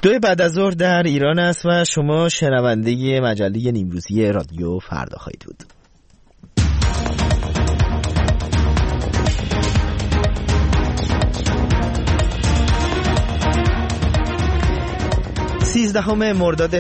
2 بعد از ظهر در ایران است و شما شنونده مجله نیمروزی رادیو فردا خواهید بود. 13 مرداد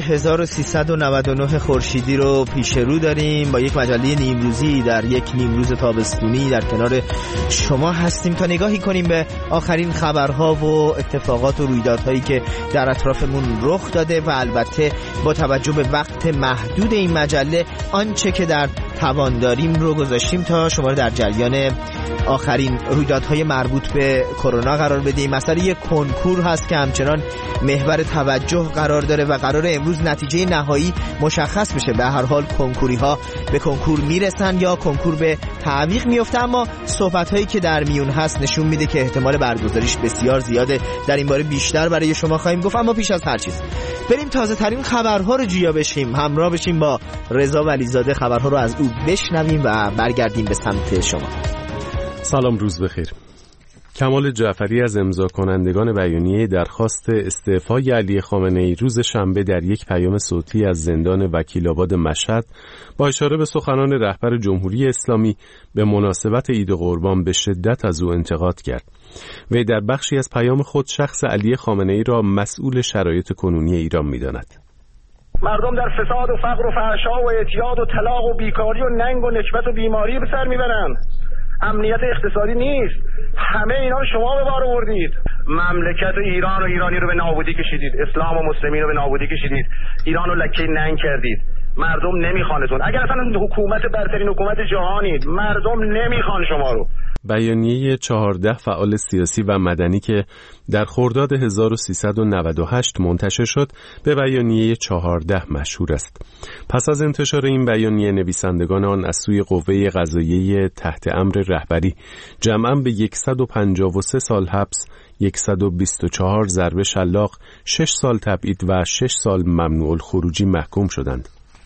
1399 خورشیدی رو پیش رو داریم. با یک مجله نیمروزی در یک نیمروز تابستونی در کنار شما هستیم تا نگاهی کنیم به آخرین خبرها و اتفاقات و رویدادهایی که در اطرافمون رخ داده و البته با توجه به وقت محدود این مجله آنچه که در توان داریم رو گذاشتیم تا شما رو در جریان آخرین رویدادهای مربوط به کرونا قرار بدیم. مسئله یک کنکور هست که همچنان محور توجه قرار داره و قرار امروز نتیجه نهایی مشخص بشه. به هر حال کنکوری ها به کنکور میرسن یا کنکور به تعویق میفته، اما صحبت هایی که در میون هست نشون میده که احتمال برگزاریش بسیار زیاده. در این باره بیشتر برای شما خواهیم گفت، اما پیش از هر چیز بریم تازه ترین خبرها رو جویا بشیم. همراه بشیم با رضا ولیزاده، خبرها رو از او بشنویم و برگردیم به سمت شما. سلام، روز بخیر. کمال جعفری از امضا کنندگان بیانیه درخواست استعفای علی خامنه‌ای روز شنبه در یک پیام صوتی از زندان وکیل‌آباد مشهد با اشاره به سخنان رهبر جمهوری اسلامی به مناسبت عید قربان به شدت از او انتقاد کرد. وی در بخشی از پیام خود شخص علی خامنه‌ای را مسئول شرایط کنونی ایران می‌داند. مردم در فساد و فقر و فحشا و اعتیاد و طلاق و بیکاری و ننگ و نکبت و بیماری به سر میبرند. امنیت اقتصادی نیست. همه اینا رو شما به بار آوردید. مملکت ایران و ایرانی رو به نابودی کشیدید. اسلام و مسلمین رو به نابودی کشیدید. ایران رو لکه ننگ کردید. مردم نمیخوانتون. اگر اصلا حکومت برترین حکومت جهانید، مردم نمیخوان شما رو. بیانیه 14 فعال سیاسی و مدنی که در خرداد 1398 منتشر شد به بیانیه 14 مشهور است. پس از انتشار این بیانیه نویسندگان آن از سوی قوه قضاییه تحت امر رهبری جمعاً به 153 سال حبس، 124 ضرب شلاق، 6 سال تبعید و 6 سال ممنوع الخروجی محکوم شدند.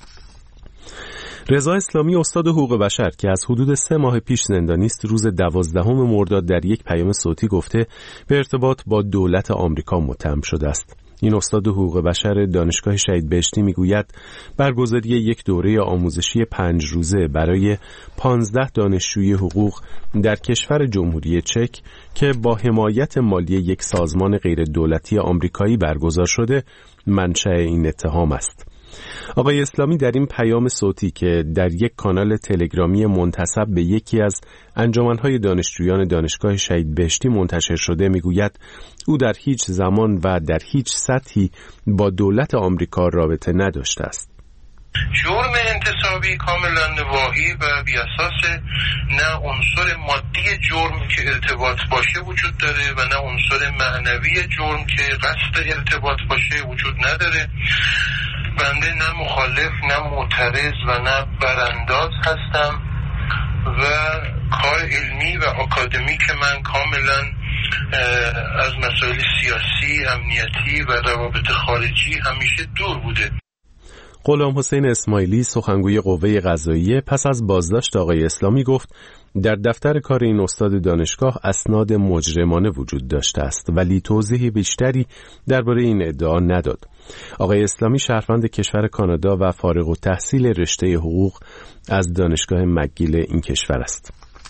رضا اسلامی استاد حقوق بشر که از حدود 3 ماه پیش زندانی است، روز 12 مرداد در یک پیام صوتی گفته به ارتباط با دولت آمریکا متهم شده است. این استاد حقوق بشر دانشگاه شهید بهشتی میگوید برگزاری یک دوره آموزشی 5 روزه برای 15 دانشجوی حقوق در کشور جمهوری چک که با حمایت مالی یک سازمان غیر دولتی آمریکایی برگزار شده منشأ این اتهام است. آقای اسلامی در این پیام صوتی که در یک کانال تلگرامی منتسب به یکی از انجمن‌های دانشجویان دانشگاه شهید بهشتی منتشر شده میگوید او در هیچ زمان و در هیچ سطحی با دولت آمریکا رابطه نداشته است. جرم انتصابی کاملا نواهی و بی‌اساس، نه عنصر مادی جرم که ارتباط باشه وجود داره و نه عنصر معنوی جرم که قصد ارتباط باشه وجود نداره. بنده نه مخالف نه معترض و نه برانداز هستم و کار علمی و آکادمیک من کاملا از مسائل سیاسی، امنیتی و روابط خارجی همیشه دور بوده. غلام حسین اسماعیلی سخنگوی قوه قضاییه پس از بازداشت آقای اسلامی گفت در دفتر کار این استاد دانشگاه اسناد مجرمانه وجود داشته است، ولی توضیح بیشتری درباره این ادعا نداد. آقای اسلامی شهروند کشور کانادا و فارغ التحصیل رشته حقوق از دانشگاه مکگیل این کشور است.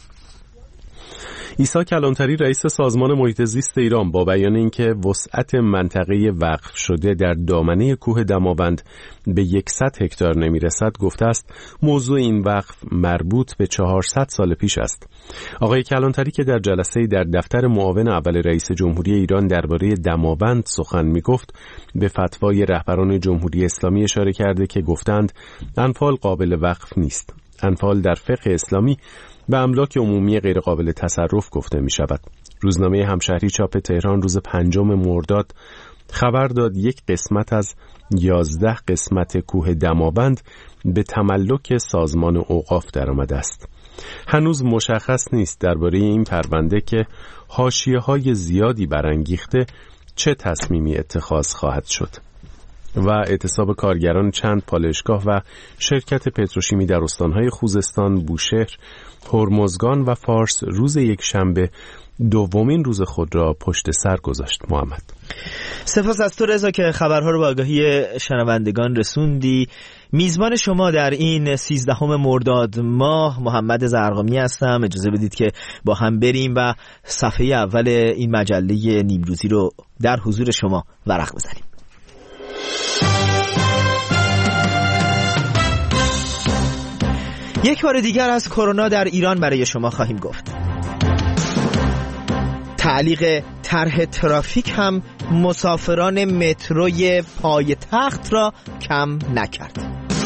عیسی کلانتری رئیس سازمان محیط زیست ایران با بیان اینکه وسعت منطقه وقف شده در دامنه کوه دماوند به 100 هکتار نمیرسد گفته است موضوع این وقف مربوط به 400 سال پیش است. آقای کلانتری که در جلسه‌ای در دفتر معاون اول رئیس جمهوری ایران درباره دماوند سخن میگفت به فتوای رهبران جمهوری اسلامی اشاره کرده که گفتند انفال قابل وقف نیست. انفال در فقه اسلامی به املاک عمومی غیر قابل تصرف گفته می شود. روزنامه همشهری چاپ تهران روز 5 مرداد خبر داد یک قسمت از 11 قسمت کوه دماوند به تملک سازمان اوقاف درآمده است. هنوز مشخص نیست درباره این پرونده که حاشیه‌های زیادی برانگیخته چه تصمیمی اتخاذ خواهد شد. و اعتصاب کارگران چند پالایشگاه و شرکت پتروشیمی در استانهای خوزستان، بوشهر، هرمزگان و فارس روز یکشنبه دومین روز خود را پشت سر گذاشت. محمد، سپاس از تو رضا که خبرها رو به آگاهی شنوندگان رسوندی. میزبان شما در این 13 مرداد ماه محمد زرقامی هستم. اجازه بدید که با هم بریم و صفحه اول این مجله نیمروزی رو در حضور شما ورق بزنیم. یک بار دیگر از کرونا در ایران برای شما خواهیم گفت. تعلیق طرح ترافیک هم مسافران متروی پایتخت را کم نکرد.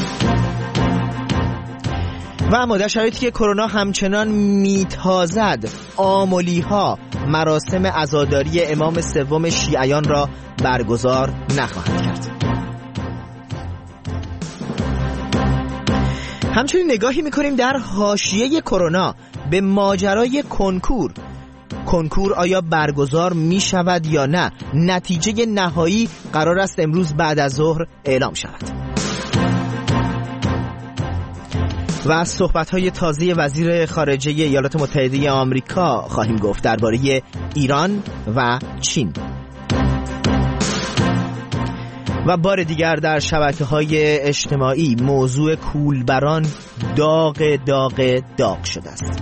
و اما در شرایطی که کرونا همچنان میتازد، آملی‌ها مراسم عزاداری امام سوم شیعیان را برگزار نخواهند کرد. همچنین نگاهی میکنیم در حاشیه کرونا به ماجرای کنکور آیا برگزار می شود یا نه؟ نتیجه نهایی قرار است امروز بعد از ظهر اعلام شود. و از صحبت‌های تازه وزیر خارجه ایالات متحده آمریکا خواهیم گفت درباره ایران و چین. و بار دیگر در شبکه‌های اجتماعی موضوع کولبران داغ شده است.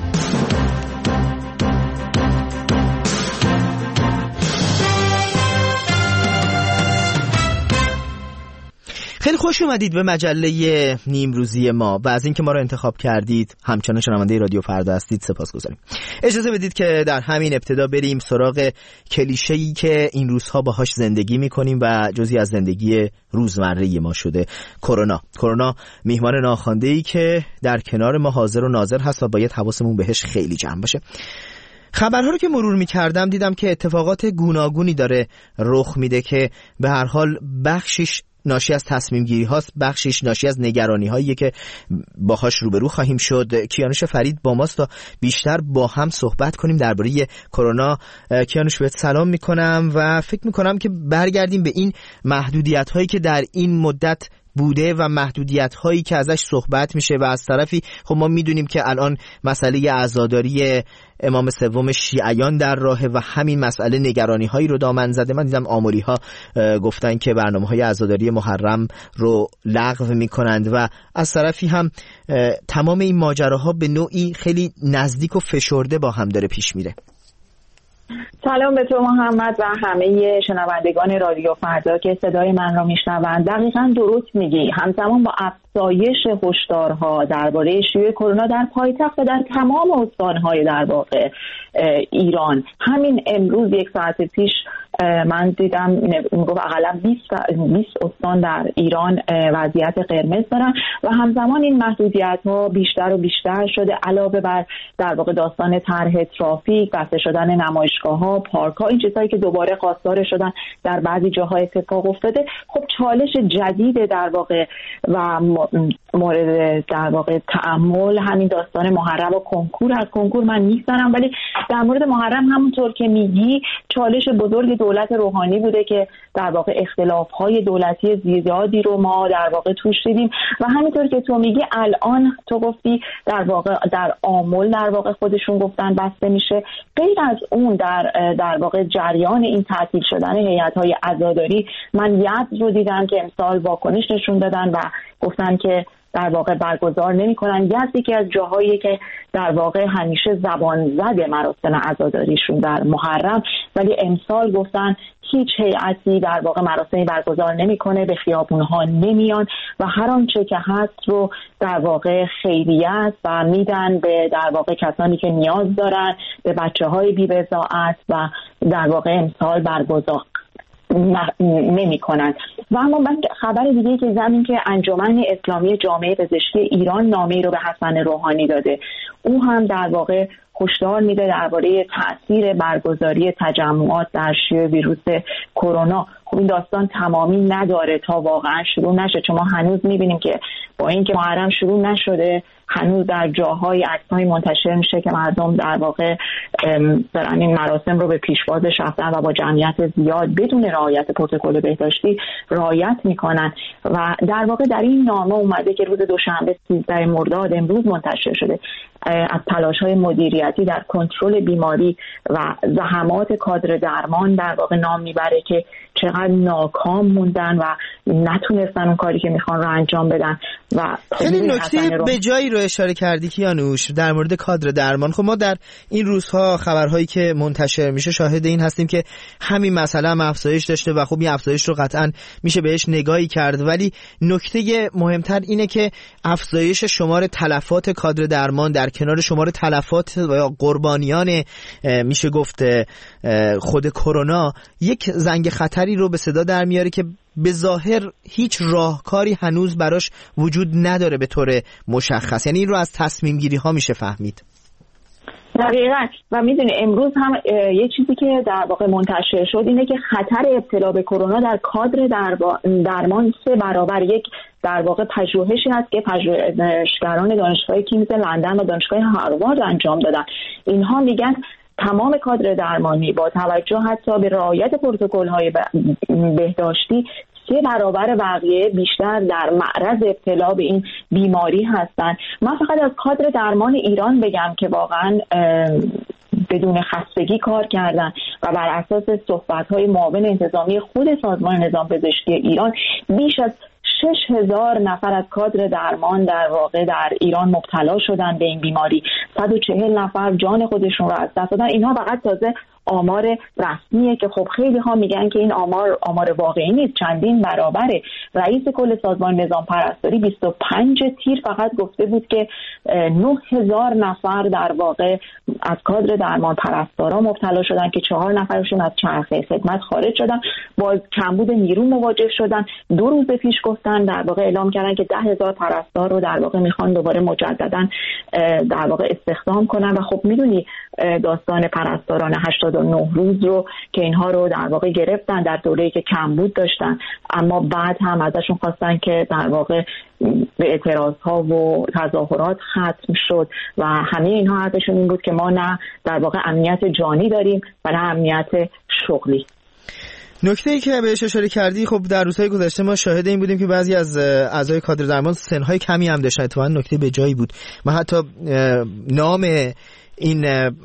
خیلی خوش اومدید به مجله نیمروزی ما و از اینکه ما رو انتخاب کردید. همچنان شنونده رادیو فردا هستید، سپاسگزاریم. اجازه بدید که در همین ابتدا بریم سراغ کلیشه‌ای که این روزها باهاش زندگی می‌کنیم و جزئی از زندگی روزمره ما شده. کرونا میهمان ناخوانده‌ای که در کنار ما حاضر و ناظر هست و باید حواسمون بهش خیلی جمع باشه. خبرها رو که مرور می‌کردم دیدم که اتفاقات گوناگونی داره رخ میده که به هر حال بخشش ناشی از تصمیم گیری هاست، بخشش ناشی از نگرانی هایی که باهاش روبرو خواهیم شد. کیانوش فرید با ماست تا بیشتر با هم صحبت کنیم درباره کرونا. کیانوش بهت سلام میکنم و فکر میکنم که برگردیم به این محدودیت هایی که در این مدت بوده و محدودیت هایی که ازش صحبت میشه و از طرفی خب ما میدونیم که الان مسئله عزاداری امام سوم شیعیان در راهه و همین مسئله نگرانی هایی رو دامن زده. من دیدم آملی ها گفتن که برنامه های عزاداری محرم رو لغو میکنند و از طرفی هم تمام این ماجراها به نوعی خیلی نزدیک و فشرده با هم داره پیش میره. سلام به تو محمد و همه شنوندگان رادیو فردا که صدای من را میشنوند. دقیقاً درست میگی. همزمان با افزایش هشدارها درباره شیوع کرونا در پایتخت و در تمام استان‌های در واقع ایران، همین امروز یک ساعت پیش من دیدم میگفت اقلا 20 استان در ایران وضعیت قرمز دارن و همزمان این محدودیت‌ها بیشتر و بیشتر شده. علاوه بر در واقع داستان طرح ترافیک، بسته شدن نمایشگاه‌ها، پارک‌ها، این چیزایی که دوباره خواستار شدن در بعضی جاها اتفاق افتاده. خب چالش جدید در واقع و مورد در واقع تأمل همین داستان محرم و کنکور. از کنکور من میگذرم، ولی در مورد محرم همونطور که میگی چالش بزرگ دولت روحانی بوده که در واقع اختلاف‌های دولتی زیادی رو ما در واقع توش دیدیم و همینطور که تو میگی الان تو گفتی در واقع در آمل در واقع خودشون گفتن بسته میشه. غیر از اون در واقع جریان این تعطیل شدن هیئت‌های عزاداری من یزد رو دیدم که امسال واکنش نشون دادن و گفتن که در واقع برگزار نمی‌کنن. یزدی که از جاهایی که در واقع همیشه زبان زده مراسم عزاداریشون در محرم، ولی امسال گفتن هیچ هیئتی در واقع مراسمی برگزار نمی‌کنه، به خیابون‌ها نمیان و هر آنچه که هست رو در واقع خیریت و میدن به در واقع کسانی که نیاز دارن، به بچه‌های بی‌بضاعت و در واقع امسال برگزار نمی کنند. و اما من خبر دیگه که زمین که انجمن اسلامی جامعه پزشکی ایران نامه‌ای رو به حسن روحانی داده. او هم در واقع هشدار میده درباره تأثیر برگزاری تجمعات در شیوع ویروس کرونا. خب این داستان تمامی نداره تا واقعا شروع نشه، چون ما هنوز میبینیم که با اینکه محرم شروع نشده هنوز در جاهای عکس‌های منتشر میشه که مردم در واقع دارن این مراسم رو به پیشوازش رفتن و با جمعیت زیاد بدون رعایت پروتکل بهداشتی رعایت میکنن و در واقع در این نامه اومده که روز دوشنبه 13 مرداد امروز منتشر شده از تلاش‌های مدیریتی مسئولیتی در کنترل بیماری و زحمات کادر درمان در واقع نام میبره که چقدر ناکام موندن و نتونستن اون کاری که میخوان رو انجام بدن. و خیلی نکته به جایی رو اشاره کردی کیانوش در مورد کادر درمان. خب ما در این روزها خبرهایی که منتشر میشه شاهد این هستیم که همین مسئله هم افزایش داشته و خب این افزایش رو قطعا میشه بهش نگاهی کرد، ولی نکته مهمتر اینه که افزایش شمار تلفات کادر درمان در کنار شمار تلفات و قربانیان میشه گفت خود کرونا یک زنگ خطری رو به صدا در میاره که به ظاهر هیچ راهکاری هنوز براش وجود نداره به طور مشخص. یعنی این رو از تصمیم گیری ها میشه فهمید. دقیقاً. و میدونی امروز هم یه چیزی که در واقع منتشر شد اینه که خطر ابتلا به کرونا در کادر درمان 3 برابر یک در واقع پژوهشی هست که پژوهشگران دانشگاه کینگز لندن و دانشگاه هاروارد انجام دادن. اینها میگن تمام کادر درمانی با توجه حتی به رعایت پروتکل‌های بهداشتی 3 برابر بقیه بیشتر در معرض ابتلا به این بیماری هستند. من فقط از کادر درمان ایران بگم که واقعا بدون خستگی کار کردن و بر اساس صحبت‌های معاون انتظامی خود سازمان نظام پزشکی ایران بیش از 6,000 نفر از کادر درمان در واقع در ایران مبتلا شدن به این بیماری. 140 نفر جان خودشون رو از دست دادن. اینها فقط تازه آمار رسمیه که خب خیلی ها میگن که این آمار واقعی نیست، چندین برابره. رئیس کل سازمان نظام پرستاری 25 تیر فقط گفته بود که 9,000 نفر در واقع از کادر درمان پرستارا مبتلا شدن که 4 نفرشون از چرخه خدمت خارج شدن، با کمبود نیرو مواجه شدن. 2 روز پیش گفتن در واقع اعلام کردن که 10,000 پرستار رو در واقع میخوان دوباره مجددا در واقع استخدام کنن. و خب میدونی داستان پرستاران 89 روز رو که اینها رو در واقع گرفتن در دوره‌ای که کمبود داشتن، اما بعد هم ازشون خواستن که در واقع به اعتراض‌ها و تظاهرات ختم شد و همه اینها حرفشون این بود که ما نه در واقع امنیت جانی داریم و نه امنیت شغلی. نکته‌ای که بهش اشاره کردی، خب در روزهای گذشته ما شاهد این بودیم که بعضی از اعضای کادر درمان سن‌های کمی هم داشتن. اتفاقاً نکته به جایی بود. من حتی نام این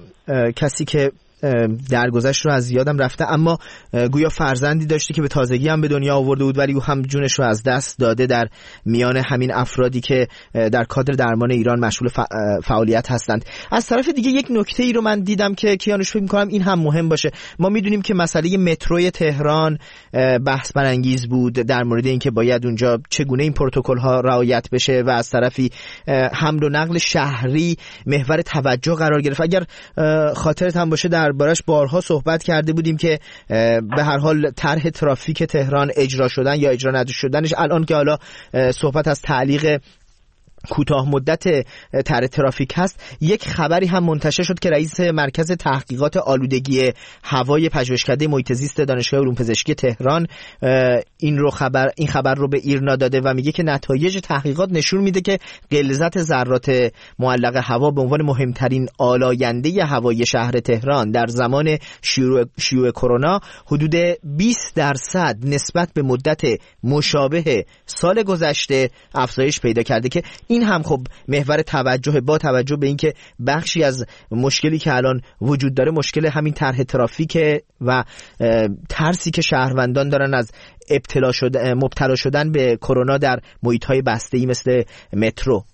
کسی که درگذشت رو از یادم رفته، اما گویا فرزندی داشته که به تازگی هم به دنیا آورده بود ولی او هم جونش رو از دست داده در میان همین افرادی که در کادر درمان ایران مشغول فعالیت هستند. از طرف دیگه یک نکته ای رو من دیدم که کیانوش فکر می‌کنم این هم مهم باشه. ما میدونیم که مسئله متروی تهران بحث برانگیز بود در مورد اینکه باید اونجا چگونه این پروتکل ها رعایت بشه و از طرفی حمل و نقل شهری محور توجه قرار گرفت. اگر خاطرت هم باشه دربارش بارها صحبت کرده بودیم که به هر حال طرح ترافیک تهران اجرا شدن یا اجرا نشدنش، الان که حالا صحبت از تعلیق کوتاه مدت طرح ترافیک هست، یک خبری هم منتشر شد که رئیس مرکز تحقیقات آلودگی هوای پژوهشکده محیط زیست دانشگاه علوم پزشکی تهران این خبر رو به ایرنا داده و میگه که نتایج تحقیقات نشون میده که غلظت ذرات معلق هوا به عنوان مهمترین آلاینده هوایی شهر تهران در زمان شیوع کرونا حدود 20% نسبت به مدت مشابه سال گذشته افزایش پیدا کرده که این هم خب محور توجه، با توجه به اینکه بخشی از مشکلی که الان وجود داره مشکل همین طرح ترافیک و ترسی که شهروندان دارن از مبتلا شدن به کرونا در محیط‌های بسته‌ای مثل مترو.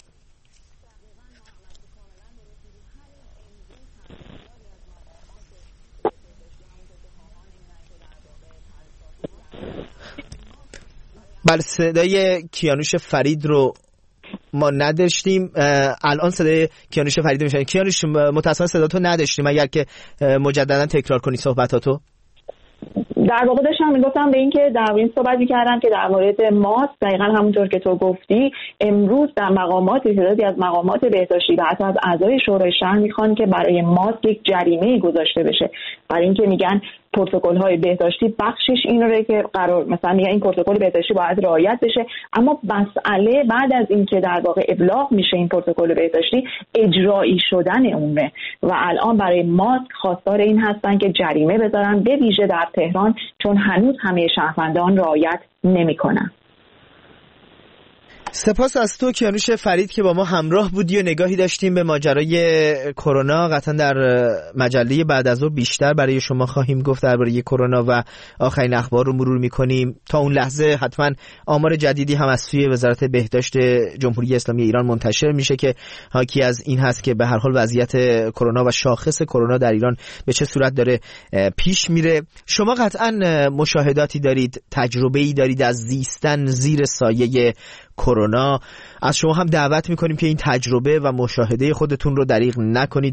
بله، صدای کیانوش فرید رو ما نداشتیم. الان صدای کیانوش فرید میشن. کیانوش متأسفانه صداتو نداشتیم، اگر که مجددا تکرار کنی صحبتاتو. در واقع داشتم میگفتم به این که در این صحبت می‌کردم که در مورد ماسک دقیقاً همونطور که تو گفتی امروز در تعدادی از مقامات بهداشتی و حتی از اعضای شورای شهر میخوان که برای ماسک یک جریمه گذاشته بشه، برای اینکه میگن پروتکل‌های بهداشتی بخشش این رو که قرار مثلا میگن این پروتکل بهداشتی باید رعایت بشه، اما مسئله بعد از اینکه در واقع ابلاغ میشه این پروتکل بهداشتی اجرایی شدن اونه و الان برای ماسک خواستار این هستن که جریمه بذارن، به ویژه در تهران، چون هنوز همه شهروندان رعایت نمی‌کنن. سپاس از تو کیانوش فرید که با ما همراه بودی و نگاهی داشتیم به ماجرای کرونا. قطعا در مجله بعد از ظهر بیشتر برای شما خواهیم گفت درباره کرونا و آخرین اخبار رو مرور می‌کنیم. تا اون لحظه حتما آمار جدیدی هم از سوی وزارت بهداشت جمهوری اسلامی ایران منتشر میشه که حاکی از این هست که به هر حال وضعیت کرونا و شاخص کرونا در ایران به چه صورت داره پیش میره. شما قطعا مشاهداتی دارید، تجربه‌ای دارید از زیستن زیر سایه کرونا. از شما هم دعوت میکنیم که این تجربه و مشاهده خودتون رو دریغ نکنید.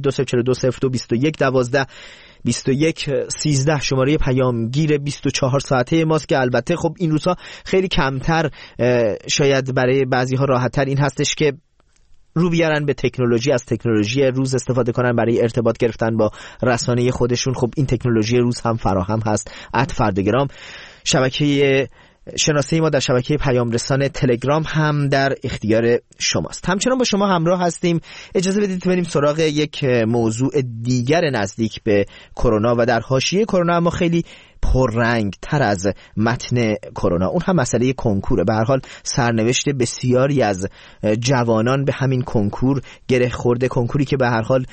20420221 شماره پیامگیر 24 ساعته ماست که البته خب این روزها خیلی کمتر، شاید برای بعضی ها راحت تر این هستش که رو بیارن به تکنولوژی، از تکنولوژی روز استفاده کنن برای ارتباط گرفتن با رسانه خودشون. خب این تکنولوژی روز هم فراهم هست. @فردگرام شبکه شناسه ما در شبکه پیام رسان تلگرام هم در اختیار شماست. همچنان با شما همراه هستیم. اجازه بدید بریم سراغ یک موضوع دیگر نزدیک به کرونا و در حاشیه کرونا اما خیلی پررنگ تر از متن کرونا. اون هم مسئله کنکوره. به هر حال سرنوشت بسیاری از جوانان به همین کنکور گره خورده. کنکوری که به هر حال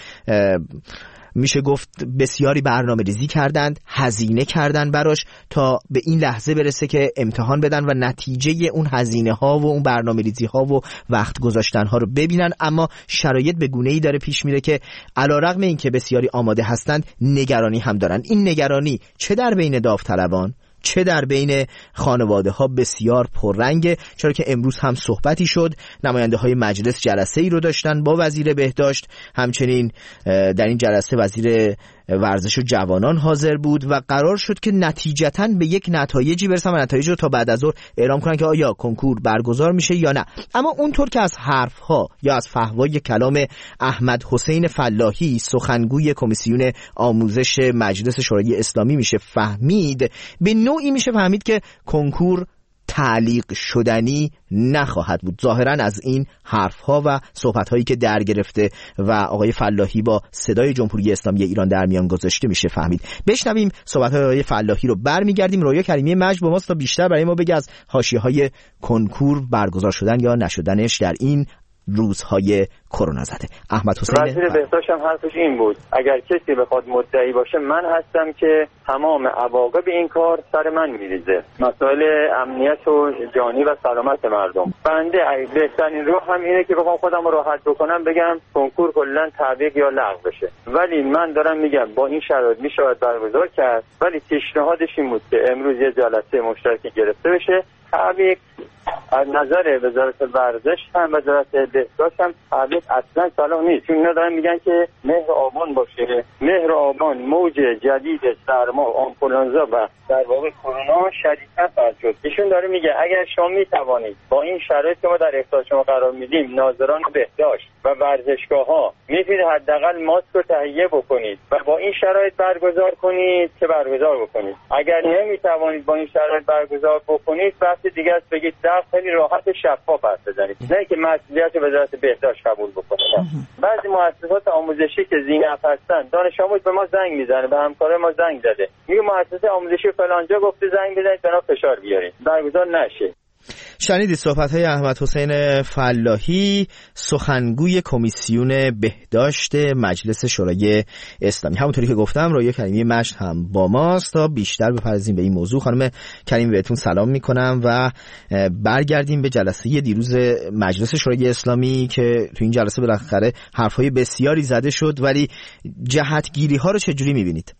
میشه گفت بسیاری برنامه ریزی کردند، هزینه کردند براش تا به این لحظه برسه که امتحان بدن و نتیجه اون هزینه ها و اون برنامه ریزی ها و وقت گذاشتن ها رو ببینن. اما شرایط به گونه‌ای داره پیش میره که علیرغم اینکه بسیاری آماده هستند، نگرانی هم دارن. این نگرانی چه در بین داوطلبان چه در بین خانواده ها بسیار پررنگه، چرا که امروز هم صحبتی شد. نماینده های مجلس جلسه ای رو داشتن با وزیر بهداشت، همچنین در این جلسه وزیر ورزش و جوانان حاضر بود و قرار شد که نتیجتاً به یک نتایجی برسن و نتایج رو تا بعد از ظهر اعلام کنن که آیا کنکور برگزار میشه یا نه. اما اونطور که از حرفها یا از فحوای کلام احمد حسین فلاحی سخنگوی کمیسیون آموزش مجلس شورای اسلامی میشه فهمید، به نوعی میشه فهمید که کنکور تعلیق شدنی نخواهد بود. ظاهرا از این حرفها و صحبت‌هایی که در گرفته و آقای فلاحی با صدای جمهوری اسلامی ایران در میان گذاشته میشه فهمید. بشنویم صحبت‌های آقای فلاحی رو. برمیگردیم. رویا کریمی مجد با ماست تا بیشتر برای ما بگه از حاشیه‌های کنکور برگزار شدن یا نشدنش در این روزهای کرونا زده. احمد حسین وزیر بهداشت هم حرفش این بود اگر کسی بخواد مدعی باشه من هستم که تمام عواقب این کار سر من میریزه. مسائل امنیت و جانی و سلامت مردم. بنده بهترین راه هم اینه که بخوام خودم رو راحت بکنم بگم کنکور کلا تعویق یا لغو بشه، ولی من دارم میگم با این شرایط میشه برگزار کرد، ولی پیشنهادش این بود که امروز یه جلسه مشترک گرفته بشه. تعویق از نظر وزارت ورزش هم وزارت بهداشت هم تعویق اصلا صلاح نیست، چون اینا دارن میگن که مهر آبان باشه. مهر آبان موج جدید سرما آنفولانزا و در واقع کرونا شدیدتر خواهد شد. ایشون داره میگه اگر شما میتوانید با این شرایط که ما در اختیار شما قرار میدیم ناظران بهداشت و ورزشگاه‌ها میتونید حداقل ماسک رو تهیه بکنید و با این شرایط برگزار کنید که برگزار بکنید. اگر نمیتوانید با این شرایط برگزار بکنید وقتی دیگه است بگید در خیلی راحت شفاف حرف بزنید، نه که مسئولیت وزارت بهداشت قبول بکنه. بعضی مؤسسات آموزشی که ذی‌نفع هستن دانش آموز به ما زنگ میزنه، به همکار ما زنگ زده میگه مؤسسه آموزشی فلانجا گفته زنگ بزنید بنا فشار بیارید برگزار نشه. شنیدید صحبت‌های احمد حسین فلاحی سخنگوی کمیسیون بهداشت مجلس شورای اسلامی. همونطوری که گفتم رویا کریمی مجد هم با ماست تا بیشتر بپردازیم به این موضوع. خانم کریمی بهتون سلام میکنم و برگردیم به جلسه دیروز مجلس شورای اسلامی که تو این جلسه بالاخره حرف‌های بسیاری زده شد، ولی جهتگیری‌ها رو چجوری می‌بینید؟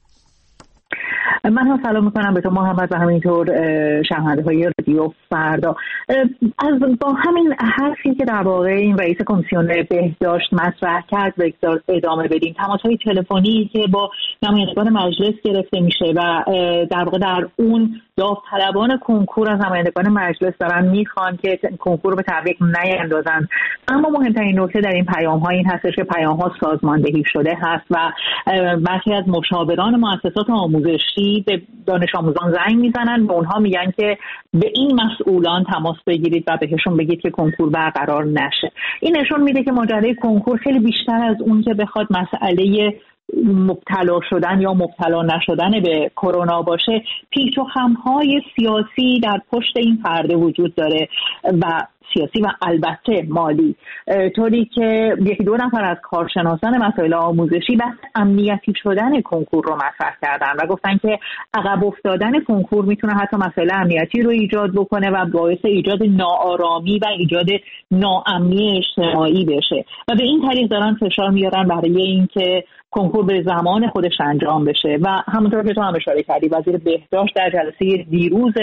من هم سلام میکنم به تو محمد و همینطور شنونده های رادیو فردا. با همین حرفی که در واقع این رئیس کمیسیون بهداشت مطرح کرد ادامه بدیم. تماس‌های تلفنی که با نمایندگان مجلس گرفته میشه و در واقع در اون داوطلبان کنکور از نمایندگان مجلس دارن میخوان که کنکور رو به تعویق نیندازن. اما مهمترین نکته در این پیام‌ها این هستش که پیام‌ها سازماندهی شده هست و برخی از مشاوران مؤسسات آموزشی به دانش آموزان زنگ میزنن، به اونها میگن که به این مسئولان تماس بگیرید و بهشون بگید که کنکور برقرار نشه. این نشون میده که ماجرای کنکور خیلی بیشتر از اون که بخواد مسئله مبتلا شدن یا مبتلا نشدن به کرونا باشه، پیچ و خم‌های سیاسی در پشت این پرده وجود داره و سیاسی و البته مالی، طوری که 1-2 نفر از کارشناسان مسائل آموزشی بحث امنیتی شدن کنکور رو مطرح کردن و گفتن که عقب افتادن کنکور میتونه حتی مسائل امنیتی رو ایجاد بکنه و باعث ایجاد ناآرامی و ایجاد ناامنی اجتماعی بشه و به این طریق دارن فشار میارن برای اینکه کنکور به زمان خودش انجام بشه. و همونطور که تو هم اشاره کردی، وزیر بهداشت در جلسه دیروز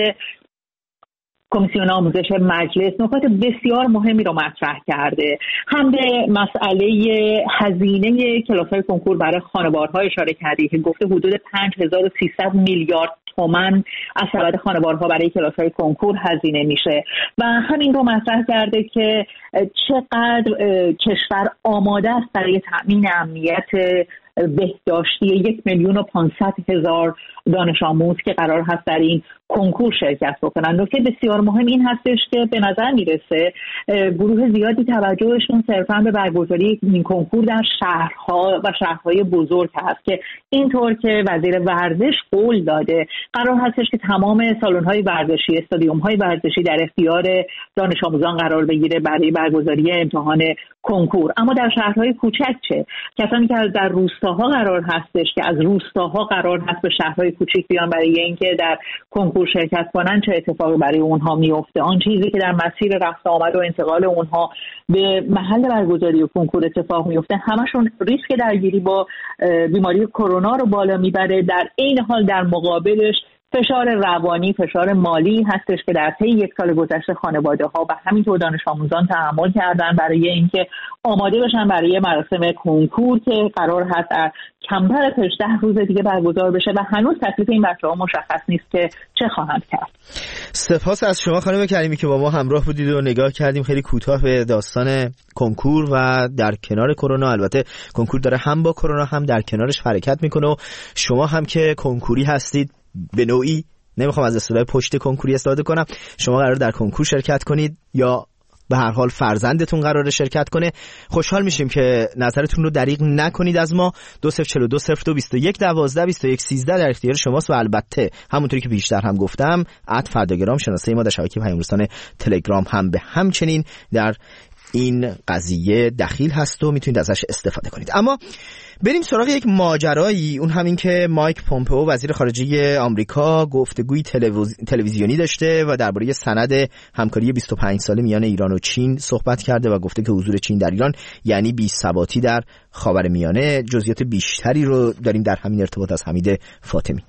کمیسیون آموزش مجلس نکات بسیار مهمی رو مطرح کرده. هم به مسئله هزینه کلاس‌های کنکور برای خانوارها اشاره کرده که گفته حدود 5300 میلیارد تومان از سبد خانوارها برای کلاس‌های کنکور هزینه میشه و همین رو مطرح کرده که چقدر کشور آماده است برای تأمین امنیت بهداشتی 1,500,000 دانش آموز که قرار هست در این کنکور شرکت بکنن. نکته بسیار مهم این هستش که به نظر میرسه گروه زیادی توجهشون صرفاً به برگزاری این کنکور در شهرها و شهرهای بزرگ هست که اینطور که وزیر ورزش قول داده قرار هستش که تمام سالن‌های ورزشی، استادیوم‌های ورزشی در اختیار دانش آموزان قرار بگیره برای برگزاری امتحان کنکور. اما در شهرهای کوچک چه؟ کسانی که در روستاها قرار هستش که از روستاها قرار هست به شهرهای کوچک بیان برای اینکه در کنکور شرکت کنن، چه اتفاقی برای اونها میفته؟ آن چیزی که در مسیر رفت آمد و انتقال اونها به محل برگزاری کنکور اتفاق میفته همشون ریسک درگیری با بیماری کرونا رو بالا میبره. در این حال در مقابلش فشار روانی، فشار مالی هستش که در طی 1 سال گذشته خانواده‌ها و همینطور دانش آموزان تحمل کردن برای اینکه آماده بشن برای مراسم کنکور که قرار هست در کمتر از 18 روز دیگه برگزار بشه و هنوز تکلیف این بچه‌ها مشخص نیست که چه خواهند کرد. سپاس از شما خانم کریمی که با ما همراه بودید و نگاه کردیم خیلی کوتاه به داستان کنکور و در کنار کرونا. البته کنکور داره هم با کرونا هم در کنارش حرکت میکنه و شما هم که کنکوری هستید به نوعی، نمیخوام از اصطلاح پشت کنکوری استفاده کنم، شما قرار در کنکور شرکت کنید یا به هر حال فرزندتون قراره شرکت کنه. خوشحال میشیم که نظرتون رو دریغ نکنید از ما. 20420221122113 در اختیار شماست و البته همونطوری که بیشتر هم گفتم @فرداگرام شناسه ما در شبکه پیام‌رسان تلگرام هم به همچنین در این قضیه دخیل هست و میتونید ازش استفاده کنید. اما بریم سراغ یک ماجرایی، اون همین که مایک پومپئو وزیر خارجه آمریکا گفتگوی تلویزیونی داشته و درباره سند همکاری 25 ساله میان ایران و چین صحبت کرده و گفته که حضور چین در ایران یعنی بی‌ثباتی در خاورمیانه. جزئیات بیشتری رو داریم در همین ارتباط از حمید فاطمی.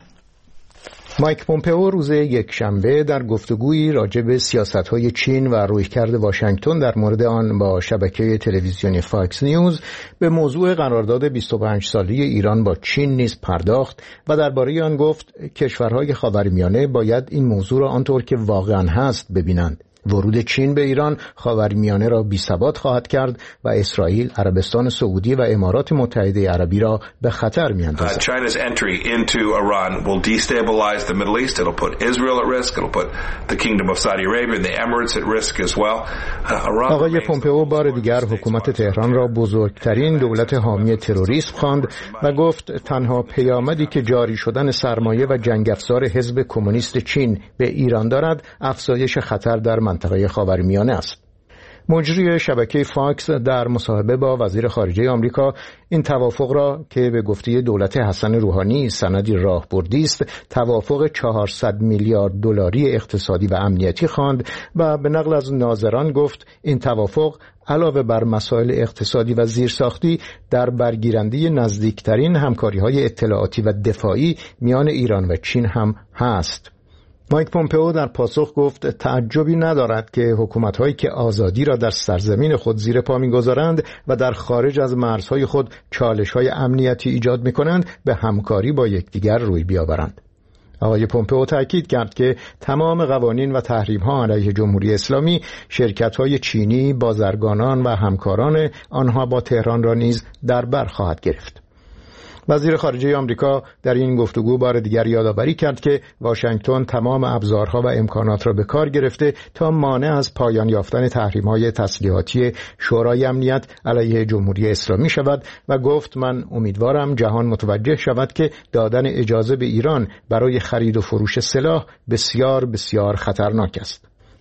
مایک پومپئو روز یکشنبه در گفتگویی راجع به سیاست‌های چین و رویکرد واشنگتن در مورد آن با شبکه تلویزیونی فاکس نیوز به موضوع قرارداد 25 ساله ایران با چین نیز پرداخت و درباره آن گفت کشورهای خاورمیانه باید این موضوع را آنطور که واقعاً هست ببینند. ورود چین به ایران خاورمیانه را بی‌ثبات خواهد کرد و اسرائیل، عربستان سعودی و امارات متحده عربی را به خطر می‌اندازد. China's entry into Iran will destabilize the Middle East. It'll put Israel at risk. It'll put the Kingdom of Saudi Arabia and the Emirates at risk as well. آقای پومپئو بار دیگر حکومت تهران را بزرگترین دولت حامی تروریسم خواند و گفت تنها پیامدی که جاری شدن سرمایه و جنگ افزار حزب کمونیست چین به ایران دارد افزایش خطر در منطقه خاورمیانه است. مجری شبکه فاکس در مصاحبه با وزیر خارجه آمریکا این توافق را که به گفته دولت حسن روحانی سندی راهبردی است توافق 400 میلیارد دلاری اقتصادی و امنیتی خواند و به نقل از ناظران گفت این توافق علاوه بر مسائل اقتصادی و زیرساختی در برگیرنده نزدیکترین همکاری‌های اطلاعاتی و دفاعی میان ایران و چین هم هست. مایک پومپئو در پاسخ گفت تعجبی ندارد که حکومت‌هایی که آزادی را در سرزمین خود زیر پا می‌گذارند و در خارج از مرزهای خود چالش‌های امنیتی ایجاد می‌کنند به همکاری با یکدیگر روی بیاورند. آقای پومپئو تاکید کرد که تمام قوانین و تحریم‌ها علیه جمهوری اسلامی شرکت‌های چینی، بازرگانان و همکاران آنها با تهران را نیز در بر خواهد گرفت. وزیر خارجه آمریکا در این گفتگو بار دیگر یادآوری کرد که واشنگتن تمام ابزارها و امکانات را به کار گرفته تا مانع از پایان یافتن تحریم‌های تسلیحاتی شورای امنیت علیه جمهوری اسلامی شود و گفت من امیدوارم جهان متوجه شود که دادن اجازه به ایران برای خرید و فروش سلاح بسیار بسیار خطرناک است.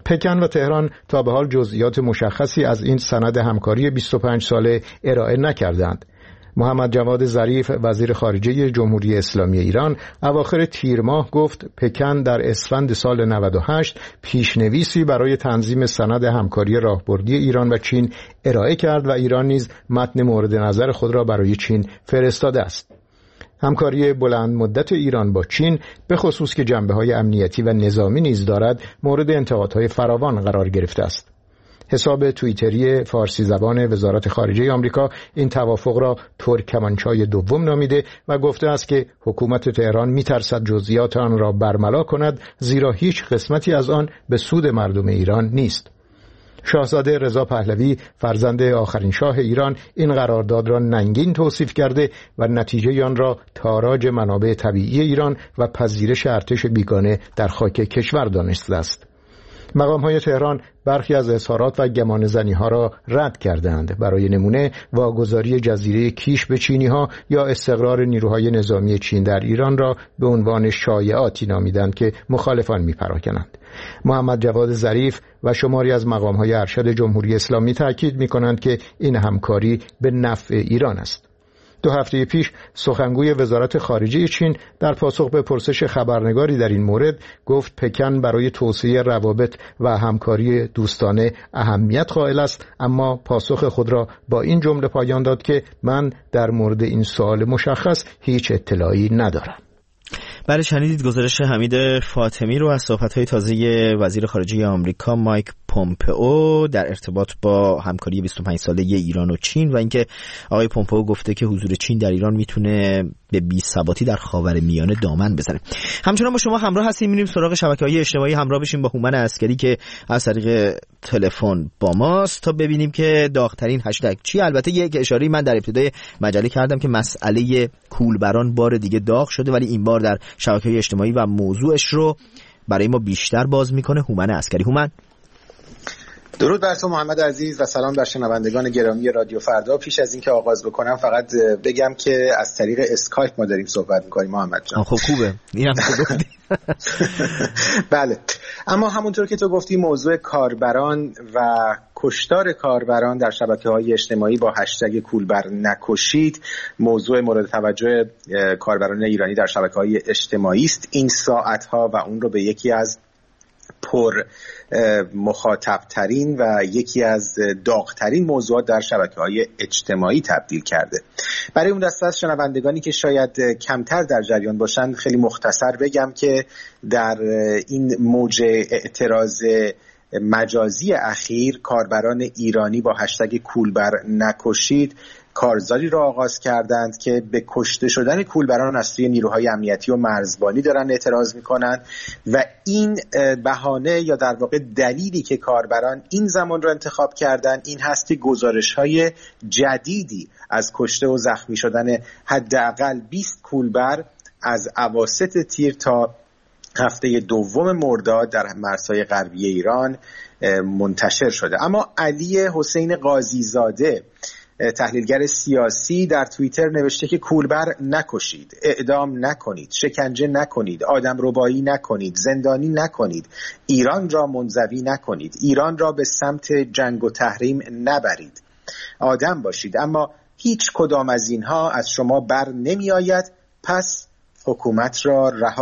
پکن و تهران تا به حال جزئیات مشخصی از این سند همکاری 25 ساله ارائه نکردند. محمد جواد ظریف وزیر خارجه جمهوری اسلامی ایران اواخر تیر ماه گفت پکن در اسفند سال 98 پیشنویسی برای تنظیم سند همکاری راهبردی ایران و چین ارائه کرد و ایران نیز متن مورد نظر خود را برای چین فرستاده است. همکاری بلند مدت ایران با چین به خصوص که جنبه‌های امنیتی و نظامی نیز دارد مورد انتقادهای فراوان قرار گرفته است. حساب توییتری فارسی زبان وزارت خارجه آمریکا این توافق را ترکمنچای دوم نامیده و گفته است که حکومت تهران می‌ترسد جزئیات آن را برملا کند، زیرا هیچ قسمتی از آن به سود مردم ایران نیست. شاهزاده رضا پهلوی فرزند آخرین شاه ایران این قرارداد را ننگین توصیف کرده و نتیجه آن را تاراج منابع طبیعی ایران و پذیرش ارتش بیگانه در خاک کشور دانسته است. مقام‌های تهران برخی از اظهارات و گمانه‌زنی‌ها را رد کردند. برای نمونه واگذاری جزیره کیش به چینی‌ها یا استقرار نیروهای نظامی چین در ایران را به عنوان شایعاتی نامیدند که مخالفان می‌پراکنند. محمد جواد ظریف و شماری از مقام‌های ارشد جمهوری اسلامی تأکید می‌کنند که این همکاری به نفع ایران است. 2 هفته پیش سخنگوی وزارت خارجه چین در پاسخ به پرسش خبرنگاری در این مورد گفت پکن برای توسعه روابط و همکاری دوستانه اهمیت قائل است، اما پاسخ خود را با این جمله پایان داد که من در مورد این سوال مشخص هیچ اطلاعی ندارم. بله، شنیدید گزارش حمید فاطمی رو از صحبت‌های تازه وزیر خارجه آمریکا مایک پومپئو در ارتباط با همکاری 25 ساله ایران و چین و اینکه آقای پومپئو گفته که حضور چین در ایران میتونه به بی‌ثباتی در خاورمیانه دامن بزنه. همچنان با شما همراه هستیم، میریم سراغ شبکه‌های اجتماعی، همراه بشیم با هومن عسکری که از طریق تلفن با ماست تا ببینیم که داغ‌ترین هشتگ چی. البته یک اشاره من در ابتدای مجله کردم که مسئله کولبران بار دیگه داغ شده، ولی این بار در شبکه‌های اجتماعی و موضوعش رو برای ما بیشتر باز میکنه هومن عسکری. هومن، درود بر تو محمد عزیز و سلام بر شنوندگان گرامی رادیو فردا. پیش از اینکه آغاز بکنم فقط بگم که از طریق اسکایپ ما داریم صحبت می‌کنیم محمد جان. خب خوبه، اینم خوبه. بله، اما همونطور که تو گفتی موضوع کاربران و کشتار کاربران در شبکه‌های اجتماعی با هشتگ کولبر نکشید موضوع مورد توجه کاربران ایرانی در شبکه‌های اجتماعی است این ساعت‌ها و اون رو به یکی از پر مخاطب ترین و یکی از داغترین موضوعات در شبکه‌های اجتماعی تبدیل کرده. برای اون دسته از شنوندگانی که شاید کمتر در جریان باشند خیلی مختصر بگم که در این موج اعتراض مجازی اخیر کاربران ایرانی با هشتگ کولبر نکشید کارزاری را آغاز کردند که به کشته شدن کولبران از سوی نیروهای امنیتی و مرزبانی دارن اعتراض میکنند و این بهانه یا در واقع دلیلی که کاربران این زمان را انتخاب کردند این هست که گزارش‌های جدیدی از کشته و زخمی شدن حداقل 20 کولبر از اواسط تیر تا هفته دوم مرداد در مرزهای غربی ایران منتشر شده. اما علی حسین قاضی زاده تحلیلگر سیاسی در توییتر نوشته که کولبر نکشید، اعدام نکنید، شکنجه نکنید، آدمربایی نکنید، زندانی نکنید، ایران را منزوی نکنید، ایران را به سمت جنگ و تحریم نبرید، آدم باشید. اما هیچ کدام از اینها از شما بر نمی آید، پس حکومت را رها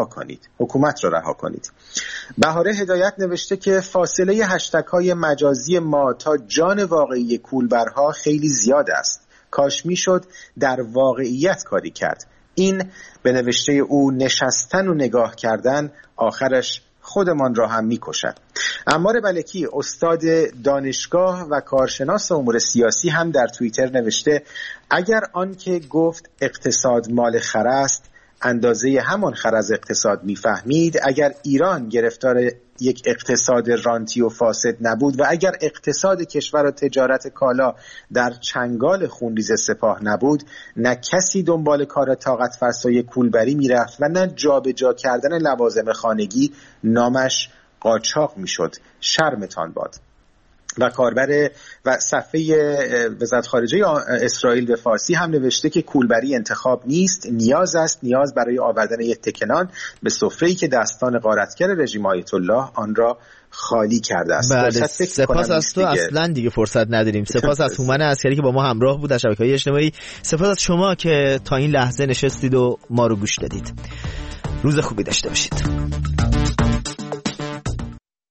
کنید. بهاره هدایت نوشته که فاصله هشتگ‌های مجازی ما تا جان واقعی کولبرها خیلی زیاد است. کاش میشد در واقعیت کاری کرد. این به نوشته او نشستن و نگاه کردن آخرش خودمان را هم میکشد. عمار بلکی استاد دانشگاه و کارشناس امور سیاسی هم در توییتر نوشته اگر آن که گفت اقتصاد مال خر است اندازه همان خر از اقتصاد میفهمید، اگر ایران گرفتار یک اقتصاد رانتی و فاسد نبود و اگر اقتصاد کشور و تجارت کالا در چنگال خونریز سپاه نبود، نه کسی دنبال کار طاقت فرسای کولبری میرفت و نه جابجا کردن لوازم خانگی نامش قاچاق میشد. شرمتان باد. و کاربر و صفحه وزارت خارجه اسرائیل به فارسی هم نوشته که کولبری انتخاب نیست، نیاز است، نیاز برای آوردن یک تکنان به سفره‌ای که دستان غارتگر رژیم آیت الله آن را خالی کرده است. بله، سپاس از تو. اصلا دیگه فرصت نداریم. سپاس از هومن عسکری که با ما همراه بود در شبکه‌های اجتماعی. سپاس از شما که تا این لحظه نشستید و ما رو گوش دادید. روز خوبی داشته باشید.